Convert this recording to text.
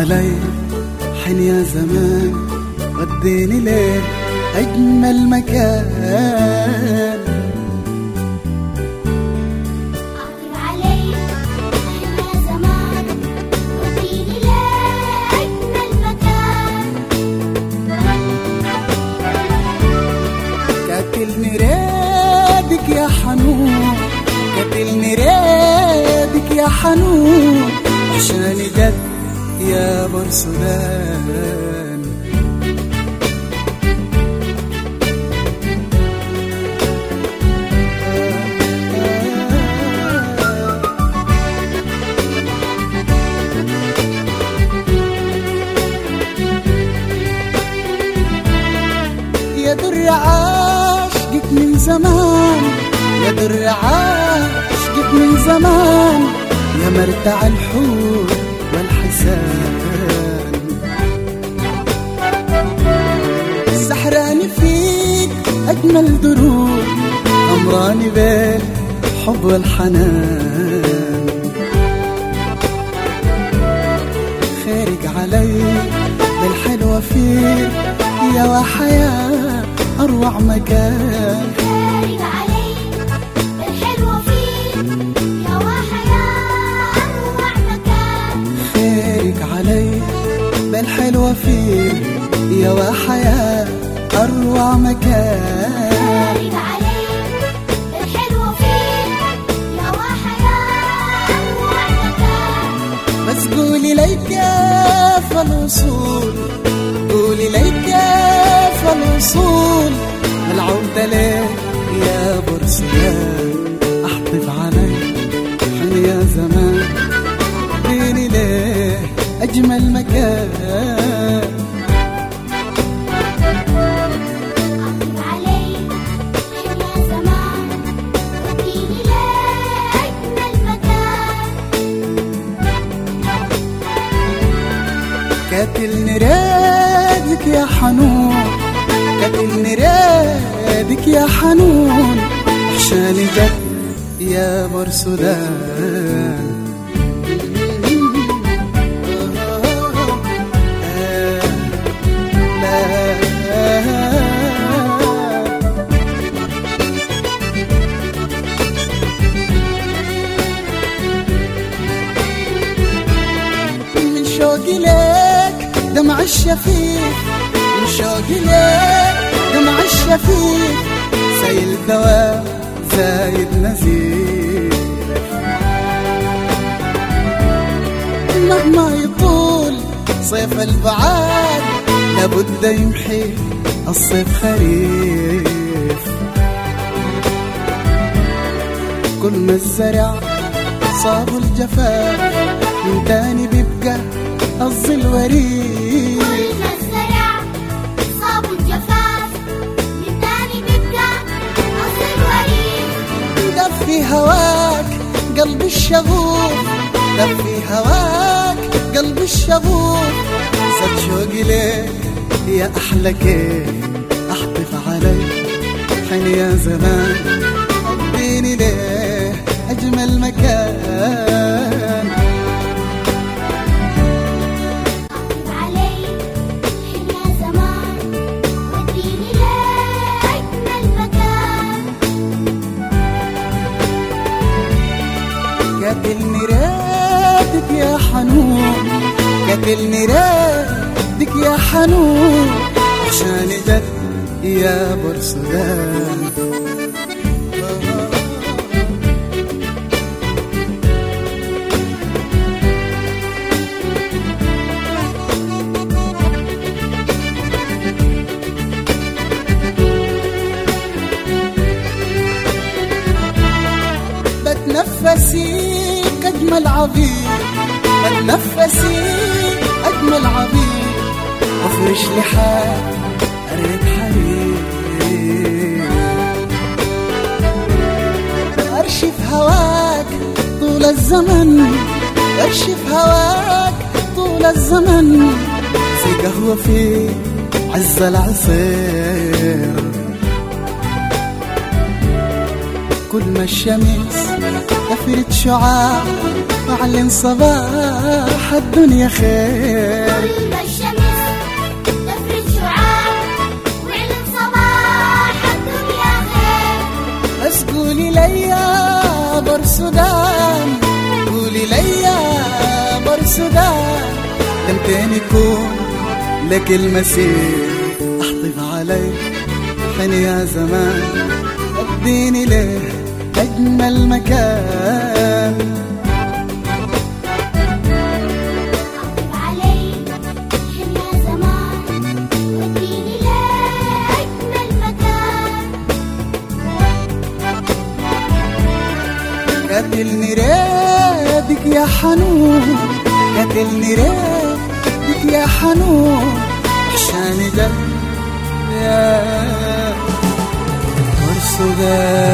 علي حن يا زمان وديني ليه أجمل مكان. عطر علي حن يا زمان وديني ليه أجمل مكان. قاتلني ريدك يا حنون، قاتلني ريدك يا حنون، عشاني جد يا برسودان. يا در عاشقك من زمان، يا در عاشقك من زمان، يا مرتع الحور والحسان. سحراني فيك أجمل دروب، أمراني بالحب والحنان. خيرك علي بالحلوة فيك يا وحياة أروع مكان. خيرك علي بالحلوة فيك يا وحياة أروع مكان. خيرك علي بالحلوة فيك يا وحياة أروع مكان. خيرك علي بالحلوة فيك يا وحياة أروع مكان. بس قولي لي كيف الوصول، قولي لي كيف الوصول، العودة ليه يا برسلان. أحطف علي حن يا زمان ديني ليه أجمل مكان. عطر علي حن يا زمان وديني ليه أجمل مكان. قاتلني ريدك يا حنون، قاتلني ريدك يا حنون، عشاني جد يا برسودان. من شوقي لك دمع الشفيق، من شوقي لك دمع الشفيق، سيل دواء زايد نزيف. مهما يطول صيف البعاد لابد يمحي الصيف خريف. كل ما الزرع صاب الجفاف من تاني بيبقى الظل وريد. كل ما الزرع صاب الجفاف من تاني بيبقى الظل وريد. دفي هواك قلبي الشغوف، دفي هواك قلبي الشغوف، زاد شوقي ليك يا أحلى كيف. أحطف علي حين يا زمان اديني ليه أجمل مكان. عطر علي حن يا زمان وديني ليه أجمل مكان. قاتلني ريدك يا حنون، قاتلني ريدك يا حنون، عشاني جد يا برسودان. بتنفسيك أجمل عبير، بتنفسيك أجمل عبير، أفرش لحال أريد حرير. أرشف هواك طول الزمن، أرشف هواك طول الزمن، زي قهوة في عز العصير. كل ما الشمس تفرد شعاع أعلن صباح الدنيا خير. طول ما الشمس تفرد شعاع واعلن صباح الدنيا خير. بس قولي لي يا برسودان، قولي لي يا برسودان، تمتين يكون لك المسير. احطف علي حن يا زمان، اديني له اجمل مكان. أعطف علي حن يا زمان وديني لأجمل مكان. قتلني ريدك يا حنون، قتلني ريدك يا حنون، عشان قلبي يا برسودان.